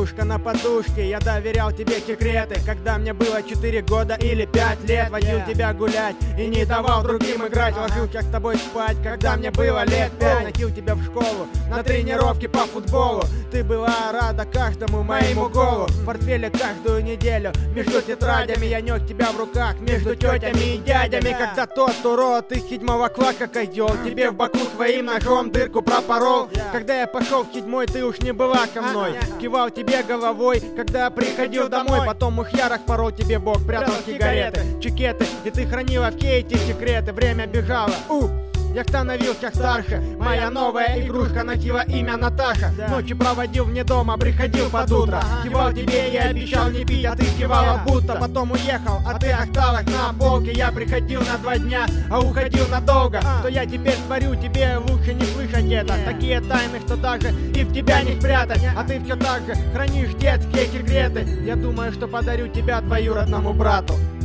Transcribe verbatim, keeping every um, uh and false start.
игрушка на подушке. Я доверял тебе секреты, когда мне было четыре года или пять лет. Водил тебя гулять и не давал другим играть. Ложился с тобой спать, когда мне было лет пять. Носил тебя в школу на тренировки по футболу. Ты была рада каждому моему голу. В портфеле каждую неделю между тетрадями я нес тебя в руках между тетями и дядями. Когда тот урод из седьмого класса козел тебе в боку своим ножом дырку пропорол. Когда я пошел в седьмой, ты уж не была со мной. Кивал тебе головой, когда я приходил домой. Потом уж я распорол тебе бок, прятал сигареты, чекеты. И ты хранила все эти секреты. Время бежало. У! Я становился старше, моя новая игрушка носила имя Наташа. Ночи проводил вне дома, приходил под утро. Кивал тебе и обещал не пить, а ты кивала будто. Потом уехал, а ты осталась на полке. Я приходил на два дня, а уходил надолго. Что я теперь творю, тебе лучше не слышать это. Такие тайны, что даже и в тебя не спрятать. А ты все так же хранишь детские секреты. Я думаю, что подарю тебя двоюродному брату.